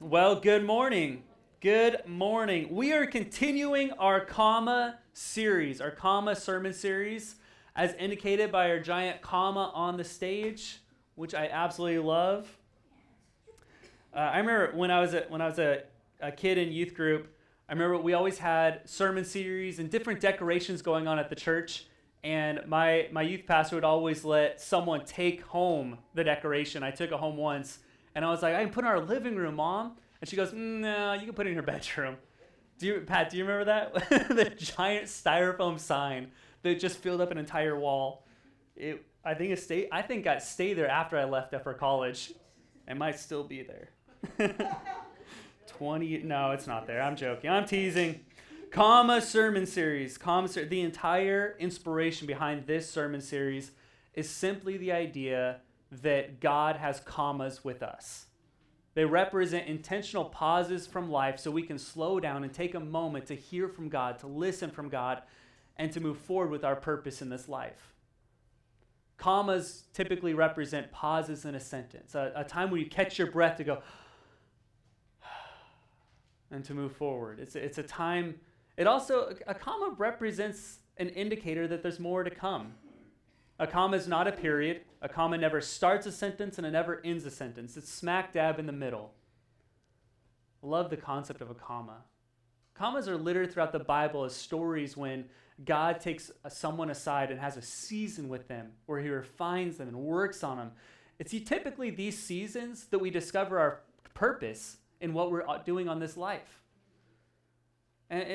Well, good morning. Good morning. We are continuing our comma series, our comma sermon series, as indicated by our giant comma on the stage, which I absolutely love. I remember when I was a kid in youth group, I remember we always had sermon series and different decorations going on at the church. And my youth pastor would always let someone take home the decoration. I took it home once. And I was like, I can put it in our living room, Mom. And she goes, no, you can put it in your bedroom. Pat, do you remember that? The giant styrofoam sign that just filled up an entire wall. I think it stayed there after I left for college. It might still be there. No, it's not there. I'm joking. I'm teasing. Comma sermon series. The entire inspiration behind this sermon series is simply the idea that God has commas with us. They represent intentional pauses from life so we can slow down and take a moment to hear from God, to listen from God, and to move forward with our purpose in this life. Commas typically represent pauses in a sentence, a time where you catch your breath to go, and to move forward. It's a time. A comma represents an indicator that there's more to come. A comma is not a period. A comma never starts a sentence and it never ends a sentence. It's smack dab in the middle. I love the concept of a comma. Commas are littered throughout the Bible as stories when God takes someone aside and has a season with them where he refines them and works on them. It's typically these seasons that we discover our purpose in what we're doing on this life. And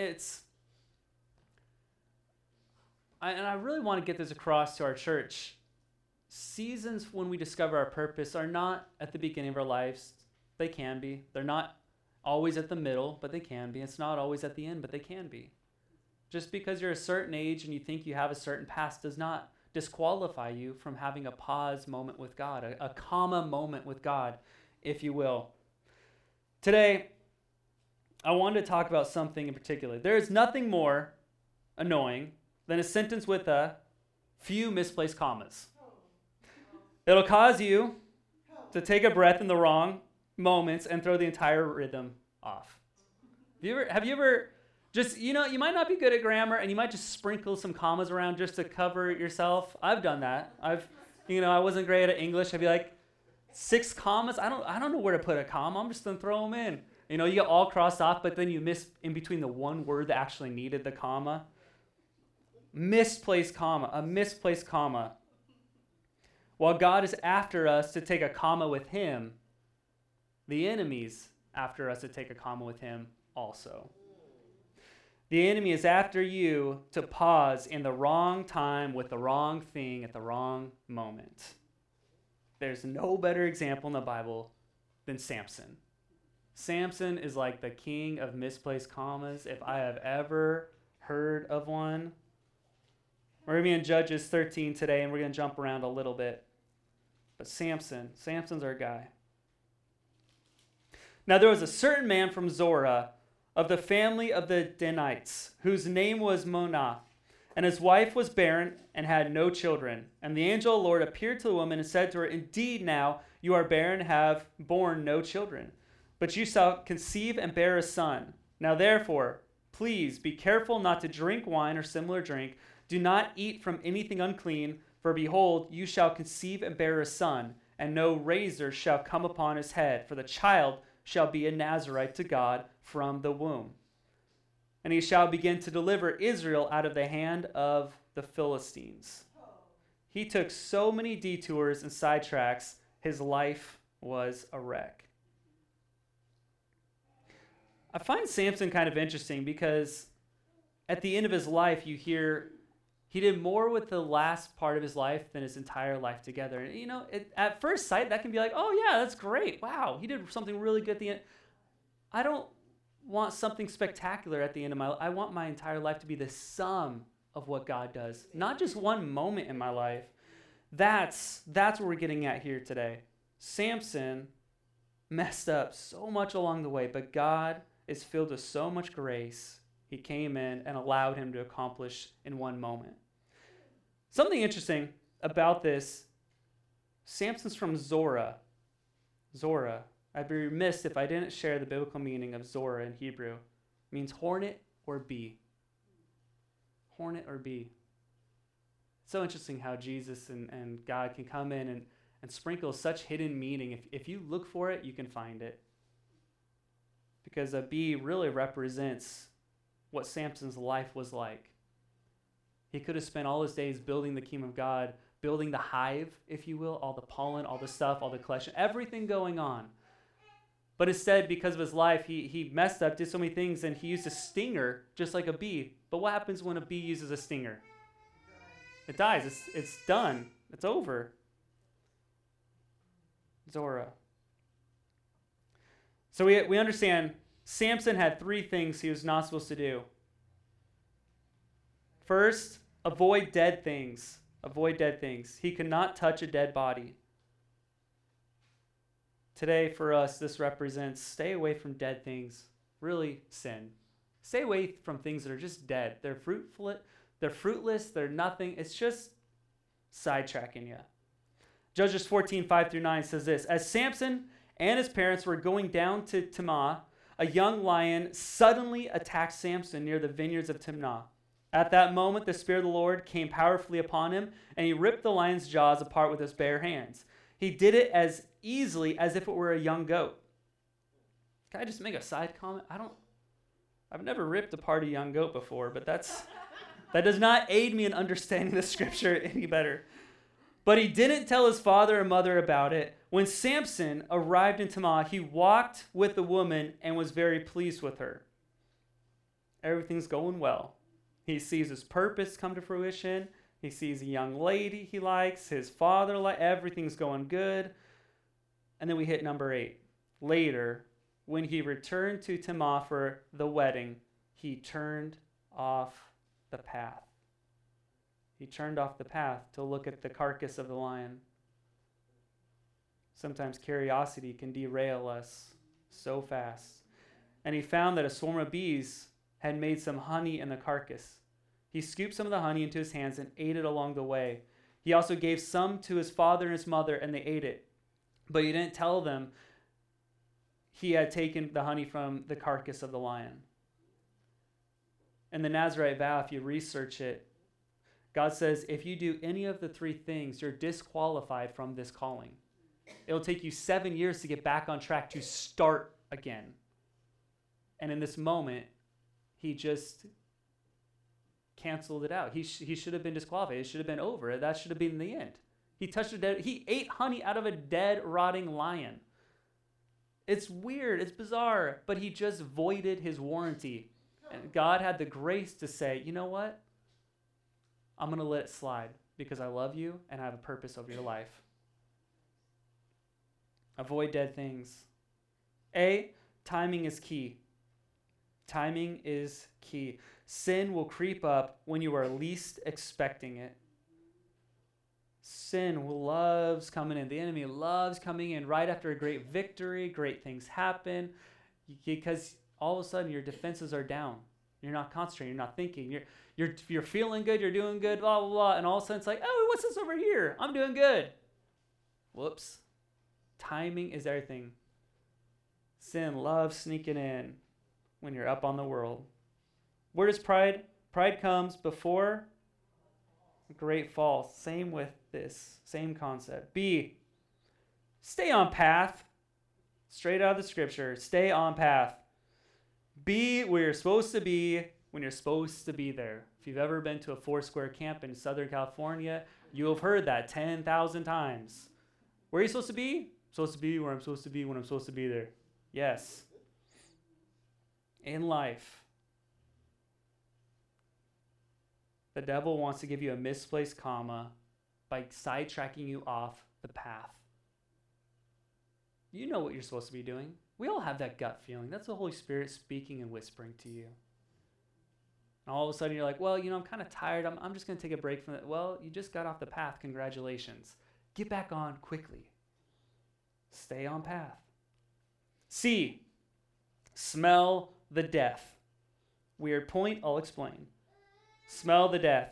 I really want to get this across to our church. Seasons when we discover our purpose are not at the beginning of our lives. They can be. They're not always at the middle, but they can be. It's not always at the end, but they can be. Just because you're a certain age and you think you have a certain past does not disqualify you from having a pause moment with God, a comma moment with God, if you will. Today, I wanted to talk about something in particular. There is nothing more annoying than a sentence with a few misplaced commas. It'll cause you to take a breath in the wrong moments and throw the entire rhythm off. Have you ever just, you might not be good at grammar and you might just sprinkle some commas around just to cover yourself. I've done that. I wasn't great at English. I'd be like, 6 commas? I don't know where to put a comma. I'm just going to throw them in. You get all crossed off, but then you miss in between the one word that actually needed the comma. A misplaced comma. While God is after us to take a comma with him, the enemy's after us to take a comma with him also. The enemy is after you to pause in the wrong time with the wrong thing at the wrong moment. There's no better example in the Bible than Samson. Samson is like the king of misplaced commas, if I have ever heard of one. We're going to be in Judges 13 today, and we're going to jump around a little bit. But Samson's our guy. Now there was a certain man from Zorah of the family of the Danites, whose name was Monah, and his wife was barren and had no children. And the angel of the Lord appeared to the woman and said to her, Indeed now you are barren and have borne no children, but you shall conceive and bear a son. Now therefore, please be careful not to drink wine or similar drink. Do not eat from anything unclean, for behold, you shall conceive and bear a son, and no razor shall come upon his head, for the child shall be a Nazarite to God from the womb. And he shall begin to deliver Israel out of the hand of the Philistines. He took so many detours and sidetracks, his life was a wreck. I find Samson kind of interesting because at the end of his life, you hear he did more with the last part of his life than his entire life together. And, at first sight, that can be like, oh, yeah, that's great. Wow, he did something really good at the end. I don't want something spectacular at the end of my life. I want my entire life to be the sum of what God does, not just one moment in my life. That's what we're getting at here today. Samson messed up so much along the way, but God is filled with so much grace. He came in and allowed him to accomplish in one moment. Something interesting about this, Samson's from Zorah. Zorah. I'd be remiss if I didn't share the biblical meaning of Zorah in Hebrew. It means hornet or bee. Hornet or bee. It's so interesting how Jesus and God can come in and sprinkle such hidden meaning. If you look for it, you can find it. Because a bee really represents what Samson's life was like. He could have spent all his days building the kingdom of God, building the hive, if you will, all the pollen, all the stuff, all the collection, everything going on. But instead, because of his life, he messed up, did so many things, and he used a stinger just like a bee. But what happens when a bee uses a stinger? It dies. It's done. It's over. Zorah. So we understand Samson had 3 things he was not supposed to do. First, avoid dead things. Avoid dead things. He could not touch a dead body. Today, for us, this represents stay away from dead things. Really, sin. Stay away from things that are just dead. They're fruitless. They're nothing. It's just sidetracking you. Judges 14:5-9 says this: As Samson and his parents were going down to Timnah, a young lion suddenly attacked Samson near the vineyards of Timnah. At that moment, the Spirit of the Lord came powerfully upon him, and he ripped the lion's jaws apart with his bare hands. He did it as easily as if it were a young goat. Can I just make a side comment? I've never ripped apart a young goat before, but that does not aid me in understanding the scripture any better. But he didn't tell his father or mother about it. When Samson arrived in Timnah, he walked with the woman and was very pleased with her. Everything's going well. He sees his purpose come to fruition. He sees a young lady he likes, his father, everything's going good. And then we hit number 8. Later, when he returned to Timnah for the wedding, he turned off the path. He turned off the path to look at the carcass of the lion. Sometimes curiosity can derail us so fast. And he found that a swarm of bees had made some honey in the carcass. He scooped some of the honey into his hands and ate it along the way. He also gave some to his father and his mother, and they ate it. But he didn't tell them he had taken the honey from the carcass of the lion. In the Nazirite vow, if you research it, God says if you do any of the 3 things, you're disqualified from this calling. It'll take you 7 years to get back on track to start again. And in this moment, he just canceled it out. He should have been disqualified. It should have been over. That should have been the end. He ate honey out of a dead, rotting lion. It's weird. It's bizarre. But he just voided his warranty. And God had the grace to say, you know what? I'm going to let it slide because I love you and I have a purpose over your life. Avoid dead things. A, timing is key. Timing is key. Sin will creep up when you are least expecting it. Sin loves coming in. The enemy loves coming in right after a great victory. Great things happen because all of a sudden your defenses are down. You're not concentrating. You're not thinking. You're feeling good. You're doing good. Blah blah blah. And all of a sudden it's like, oh, what's this over here? I'm doing good. Whoops. Timing is everything. Sin loves sneaking in when you're up on the world. Where does pride? Pride comes before great fall. Same with this. Same concept. B, stay on path. Straight out of the scripture. Stay on path. Be where you're supposed to be when you're supposed to be there. If you've ever been to a Foursquare camp in Southern California, you have heard that 10,000 times. Where are you supposed to be? I'm supposed to be where I'm supposed to be when I'm supposed to be there. Yes. In life, the devil wants to give you a misplaced comma by sidetracking you off the path. You know what you're supposed to be doing. We all have that gut feeling. That's the Holy Spirit speaking and whispering to you. And all of a sudden you're like, well, I'm kind of tired. I'm just going to take a break from it. Well, you just got off the path. Congratulations. Get back on quickly. Stay on path. C, smell the death. Weird point, I'll explain. Smell the death.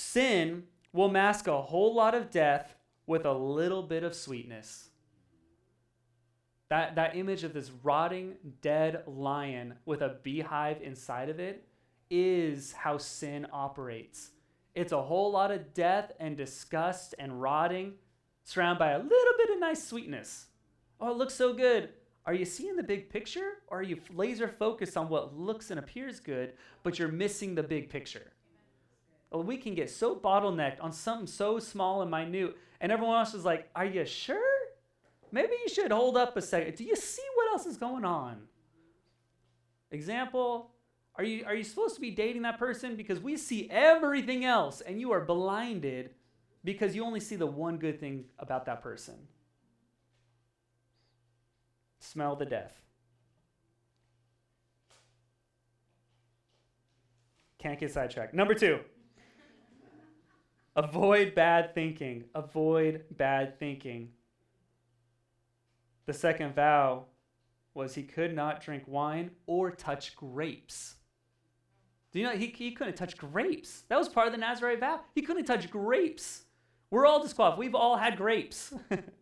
Sin will mask a whole lot of death with a little bit of sweetness. That image of this rotting, dead lion with a beehive inside of it is how sin operates. It's a whole lot of death and disgust and rotting, surrounded by a little bit of nice sweetness. Oh, it looks so good. Are you seeing the big picture, or are you laser focused on what looks and appears good, but you're missing the big picture? Well, we can get so bottlenecked on something so small and minute, and everyone else is like, are you sure? Maybe you should hold up a second. Do you see what else is going on? Example, are you supposed to be dating that person because we see everything else and you are blinded because you only see the one good thing about that person? Smell the death. Can't get sidetracked. Number 2. Avoid bad thinking. Avoid bad thinking. The second vow was he could not drink wine or touch grapes. Do you know he couldn't touch grapes? That was part of the Nazirite vow. He couldn't touch grapes. We're all disqualified. We've all had grapes.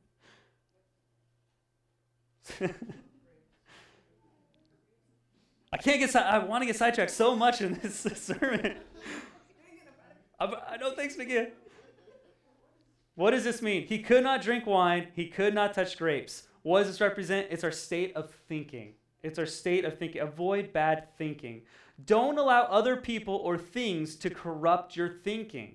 I want to get sidetracked so much in this sermon. I know, thanks, Miguel. What does this mean? He could not drink wine. He could not touch grapes. What does this represent? It's our state of thinking. It's our state of thinking. Avoid bad thinking. Don't allow other people or things to corrupt your thinking.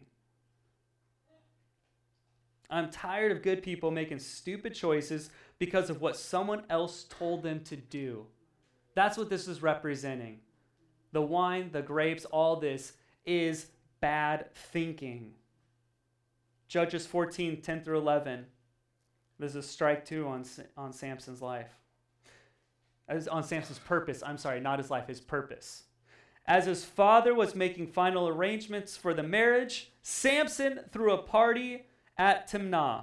I'm tired of good people making stupid choices because of what someone else told them to do. That's what this is representing. The wine, the grapes, all this is bad thinking. Judges 14, 10 through 11. There's a strike 2 on Samson's life. On Samson's purpose. I'm sorry, not his life, his purpose. As his father was making final arrangements for the marriage, Samson threw a party at Timnah.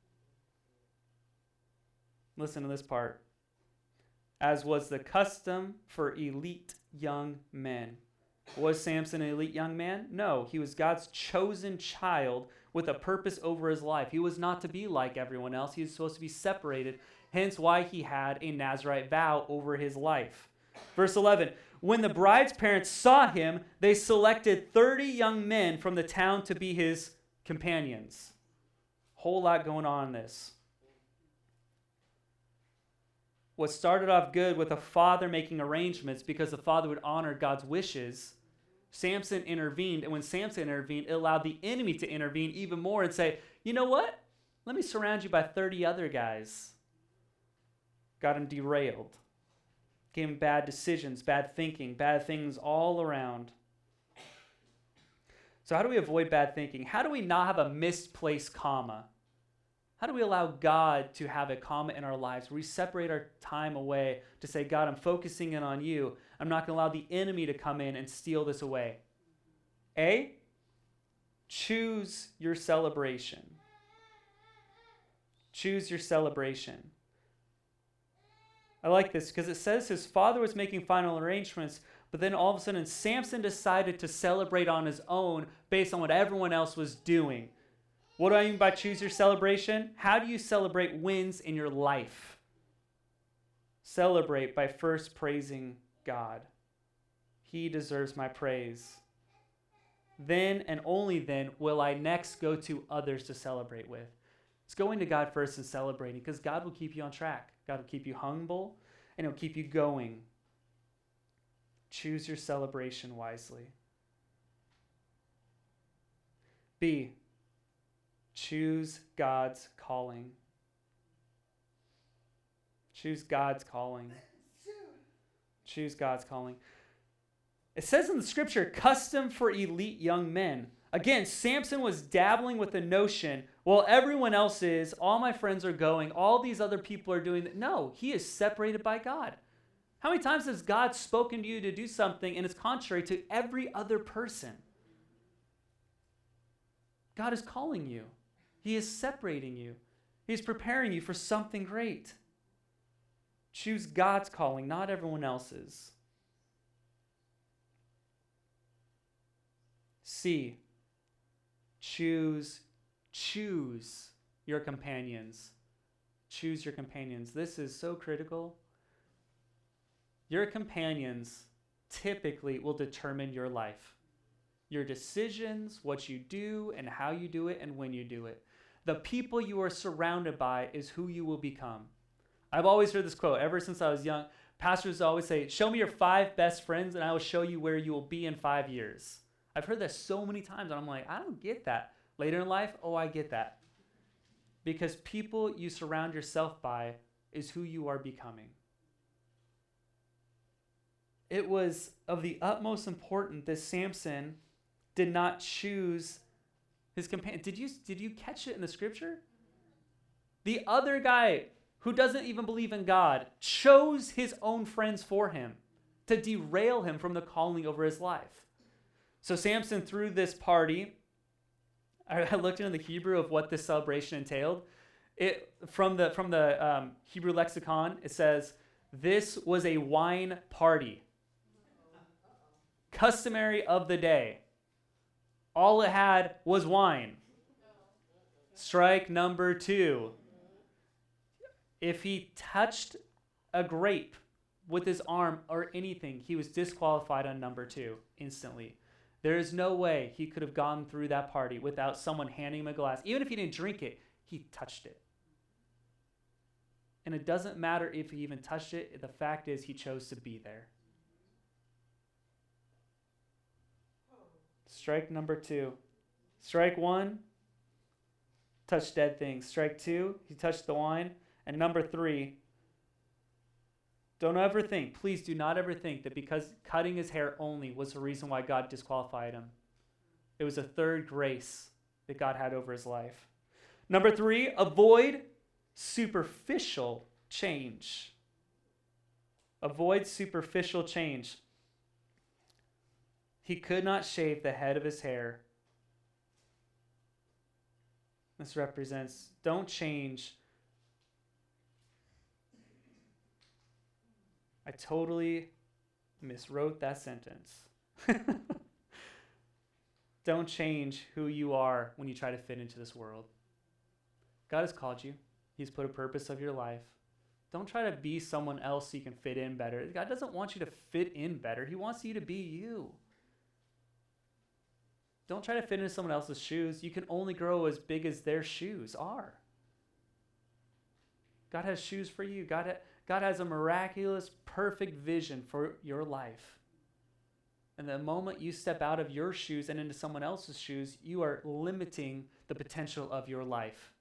Listen to this part. As was the custom for elite young men. Was Samson an elite young man? No, he was God's chosen child with a purpose over his life. He was not to be like everyone else. He was supposed to be separated, hence why he had a Nazirite vow over his life. Verse 11, when the bride's parents saw him, they selected 30 young men from the town to be his companions. Whole lot going on in this. What started off good with a father making arrangements because the father would honor God's wishes, Samson intervened, and when Samson intervened, it allowed the enemy to intervene even more and say, you know what? Let me surround you by 30 other guys. Got him derailed. Gave him bad decisions, bad thinking, bad things all around. So how do we avoid bad thinking? How do we not have a misplaced comma? How do we allow God to have a comma in our lives where we separate our time away to say, God, I'm focusing in on you. I'm not going to allow the enemy to come in and steal this away. A, choose your celebration. Choose your celebration. I like this because it says his father was making final arrangements, but then all of a sudden Samson decided to celebrate on his own based on what everyone else was doing. What do I mean by choose your celebration? How do you celebrate wins in your life? Celebrate by first praising God. He deserves my praise. Then and only then will I next go to others to celebrate with. It's going to God first and celebrating because God will keep you on track. God will keep you humble and He'll keep you going. Choose your celebration wisely. B, choose God's calling. Choose God's calling. Choose God's calling. It says in the scripture, custom for elite young men. Again, Samson was dabbling with the notion, well, everyone else is, all my friends are going, all these other people are doing that. No, he is separated by God. How many times has God spoken to you to do something and it's contrary to every other person? God is calling you. He is separating you. He's preparing you for something great. Choose God's calling, not everyone else's. C, choose your companions. choose your companions. This is so critical. Your companions typically will determine your life. Your decisions, what you do, and how you do it, and when you do it. The people you are surrounded by is who you will become. I've always heard this quote ever since I was young. Pastors always say, show me your 5 best friends and I will show you where you will be in 5 years. I've heard that so many times and I'm like, I don't get that. Later in life, oh, I get that. Because people you surround yourself by is who you are becoming. It was of the utmost importance that Samson did not choose his companion. Did you catch it in the scripture? The other guy who doesn't even believe in God chose his own friends for him to derail him from the calling over his life. So Samson threw this party. I looked into the Hebrew of what this celebration entailed. From the Hebrew lexicon, it says, this was a wine party. Customary of the day. All it had was wine. Strike number 2. If he touched a grape with his arm or anything, he was disqualified on number 2 instantly. There is no way he could have gone through that party without someone handing him a glass. Even if he didn't drink it, he touched it. And it doesn't matter if he even touched it. The fact is he chose to be there. Strike number 2. Strike 1, touched dead things. Strike 2, he touched the wine. And number 3, don't ever think, please do not ever think that because cutting his hair only was the reason why God disqualified him. It was a third grace that God had over his life. Number 3, avoid superficial change. Avoid superficial change. He could not shave the head of his hair. This represents, don't change. I totally miswrote that sentence. Don't change who you are when you try to fit into this world. God has called you. He's put a purpose of your life. Don't try to be someone else so you can fit in better. God doesn't want you to fit in better. He wants you to be you. Don't try to fit into someone else's shoes. You can only grow as big as their shoes are. God has shoes for you. God has a miraculous, perfect vision for your life. And the moment you step out of your shoes and into someone else's shoes, you are limiting the potential of your life.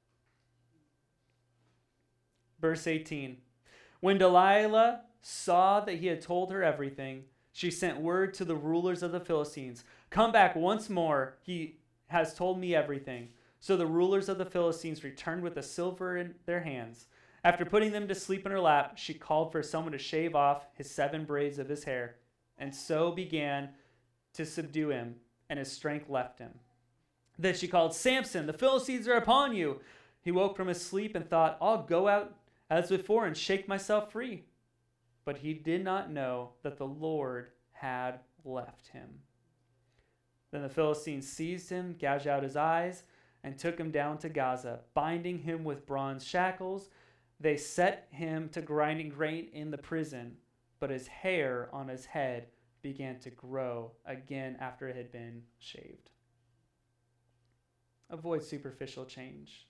Verse 18. When Delilah saw that he had told her everything, she sent word to the rulers of the Philistines, come back once more. He has told me everything. So the rulers of the Philistines returned with the silver in their hands. After putting them to sleep in her lap, she called for someone to shave off his 7 braids of his hair, and so began to subdue him, and his strength left him. Then she called, Samson, the Philistines are upon you. He woke from his sleep and thought, I'll go out as before and shake myself free. But he did not know that the Lord had left him. Then the Philistines seized him, gouged out his eyes, and took him down to Gaza, binding him with bronze shackles. They set him to grinding grain in the prison, but his hair on his head began to grow again after it had been shaved. Avoid superficial change.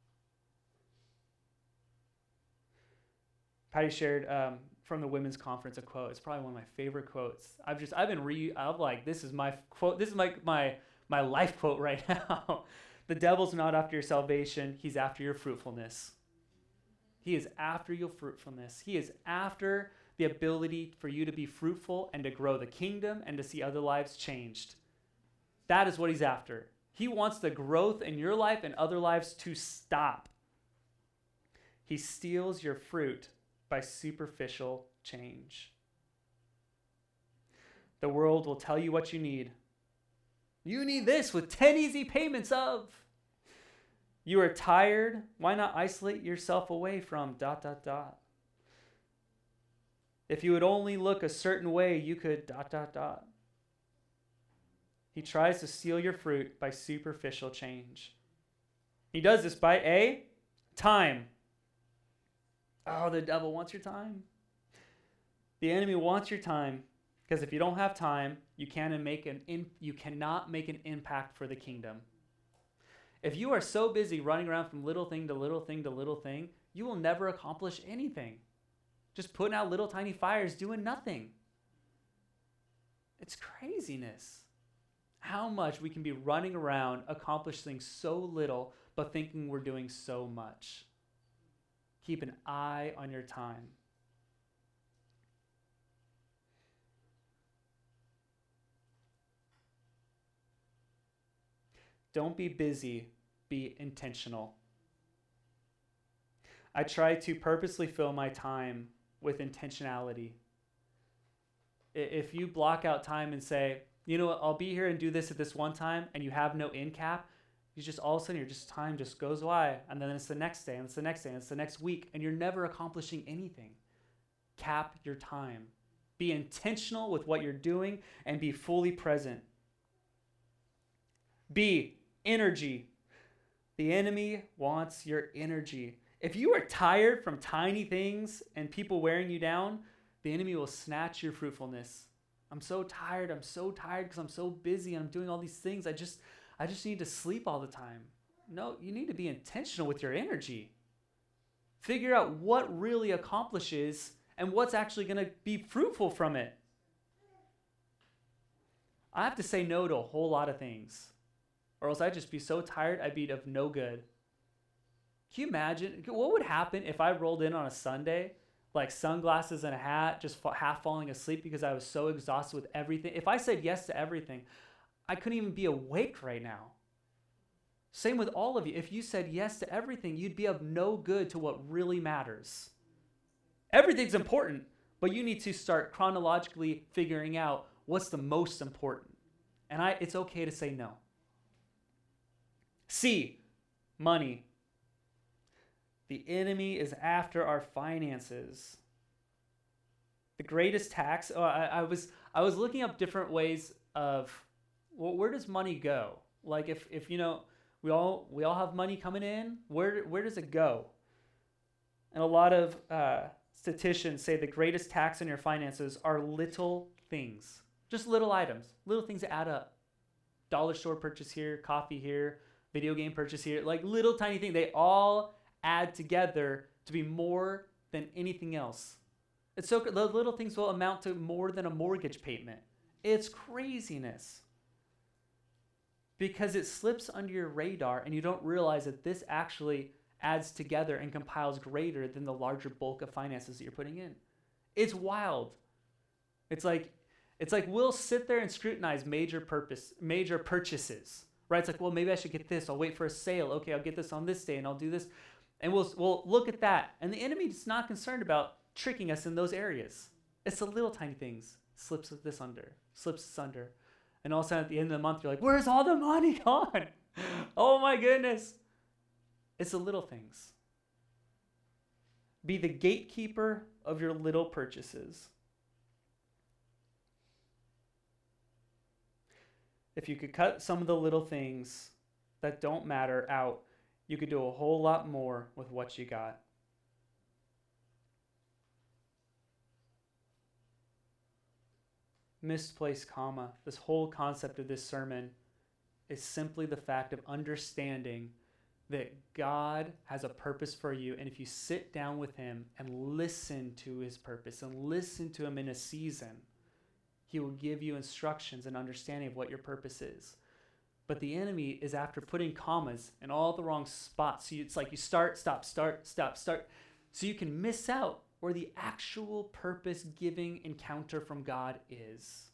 Patty shared from the women's conference a quote. It's probably one of my favorite quotes. I'm like, this is my quote. This is my life quote right now. The devil's not after your salvation. He's after your fruitfulness. He is after your fruitfulness. He is after the ability for you to be fruitful and to grow the kingdom and to see other lives changed. That is what he's after. He wants the growth in your life and other lives to stop. He steals your fruit by superficial change. The world will tell you what you need. You need this with 10 easy payments of. You are tired. Why not isolate yourself away from ... If you would only look a certain way, you could ... He tries to steal your fruit by superficial change. He does this by A, time. Oh, the devil wants your time. The enemy wants your time because if you don't have time, you cannot make an impact for the kingdom. If you are so busy running around from little thing to little thing to little thing, you will never accomplish anything. Just putting out little tiny fires doing nothing. It's craziness. How much we can be running around accomplishing so little but thinking we're doing so much. Keep an eye on your time. Don't be busy, be intentional. I try to purposely fill my time with intentionality. If you block out time and say, you know what, I'll be here and do this at this one time, and you have no end cap, you just all of a sudden time just goes by, and then it's the next day, and it's the next day, and it's the next week, and you're never accomplishing anything. Cap your time. Be intentional with what you're doing and be fully present. B, energy. The enemy wants your energy. If you are tired from tiny things and people wearing you down, the enemy will snatch your fruitfulness. I'm so tired because I'm so busy and I'm doing all these things. I just need to sleep all the time. No, you need to be intentional with your energy. Figure out what really accomplishes and what's actually going to be fruitful from it. I have to say no to a whole lot of things, or else I'd just be so tired I'd be of no good. Can you imagine what would happen if I rolled in on a Sunday, like sunglasses and a hat, just half falling asleep because I was so exhausted with everything? If I said yes to everything, I couldn't even be awake right now. Same with all of you. If you said yes to everything, you'd be of no good to what really matters. Everything's important, but you need to start chronologically figuring out what's the most important. And it's okay to say no. C, money. The enemy is after our finances. The greatest tax. I was looking up different ways of, well, where does money go? Like if you know, we all have money coming in. Where does it go? And a lot of statisticians say the greatest tax on your finances are little things, just little items, little things that add up. Dollar store purchase here, coffee here, video game purchase here, like little tiny things. They all add together to be more than anything else. It's so the little things will amount to more than a mortgage payment. It's craziness. Because it slips under your radar and you don't realize that this actually adds together and compiles greater than the larger bulk of finances that you're putting in. It's wild. It's like we'll sit there and scrutinize major purchases, right? It's like, well, maybe I should get this. I'll wait for a sale. Okay, I'll get this on this day and I'll do this. And we'll look at that. And the enemy is not concerned about tricking us in those areas. It's the little tiny things. Slips this under. And all of a sudden at the end of the month, you're like, where's all the money gone? Oh my goodness. It's the little things. Be the gatekeeper of your little purchases. If you could cut some of the little things that don't matter out, you could do a whole lot more with what you got. Misplaced comma. This whole concept of this sermon is simply the fact of understanding that God has a purpose for you. And if you sit down with him and listen to his purpose and listen to him in a season, he will give you instructions and understanding of what your purpose is. But the enemy is after putting commas in all the wrong spots. So it's like you start, stop, start, stop, start. So you can miss out where the actual purpose-giving encounter from God is.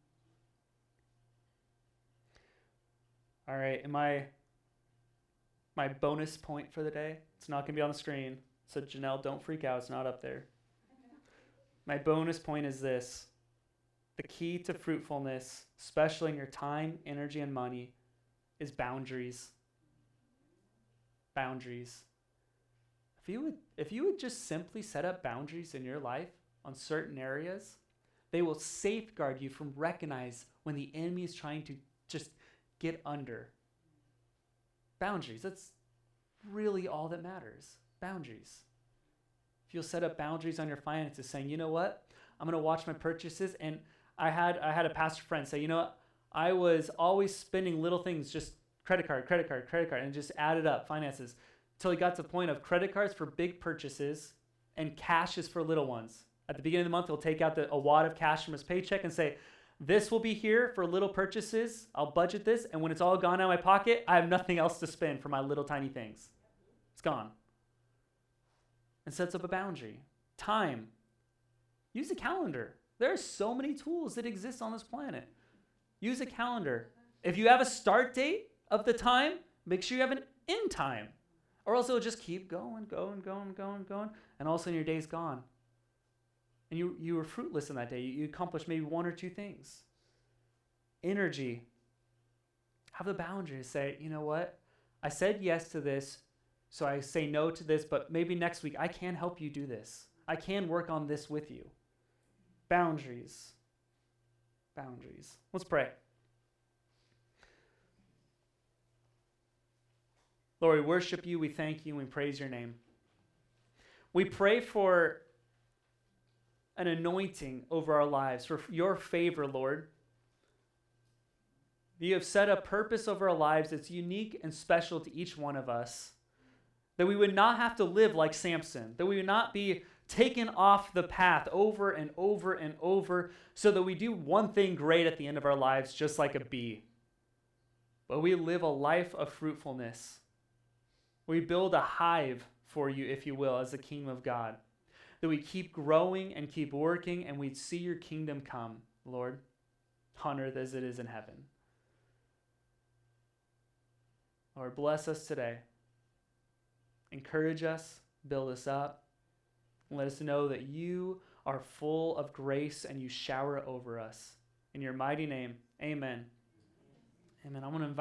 All right, and my bonus point for the day, it's not going to be on the screen. So Janelle, don't freak out. It's not up there. My bonus point is this. The key to fruitfulness, especially in your time, energy, and money, is boundaries. Boundaries. If you would just simply set up boundaries in your life on certain areas, they will safeguard you from recognize when the enemy is trying to just get under. Boundaries. That's really all that matters. Boundaries. If you'll set up boundaries on your finances, saying, you know what, I'm going to watch my purchases. And I had a pastor friend say, you know what, I was always spending little things, just credit card, and just added up finances until he got to the point of credit cards for big purchases and cash is for little ones. At the beginning of the month, he'll take out a wad of cash from his paycheck and say, this will be here for little purchases. I'll budget this. And when it's all gone out of my pocket, I have nothing else to spend for my little tiny things. It's gone. And sets up a boundary. Time. Use a calendar. There are so many tools that exist on this planet. Use a calendar. If you have a start date of the time, make sure you have an end time. Or else it'll just keep going. And all of a sudden your day's gone. And you were fruitless in that day. You accomplished maybe one or two things. Energy. Have the boundary to say, you know what? I said yes to this, so I say no to this, but maybe next week I can help you do this. I can work on this with you. Boundaries. Boundaries. Let's pray. Lord, we worship you, we thank you, and we praise your name. We pray for an anointing over our lives, for your favor, Lord. You have set a purpose over our lives that's unique and special to each one of us. That we would not have to live like Samson, that we would not be taken off the path over and over and over, so that we do one thing great at the end of our lives, just like a bee. But we live a life of fruitfulness. We build a hive for you, if you will, as the kingdom of God. That we keep growing and keep working, and we'd see your kingdom come, Lord, on earth as it is in heaven. Lord, bless us today. Encourage us, build us up, and let us know that you are full of grace and you shower over us. In your mighty name, amen. Amen. I want to invite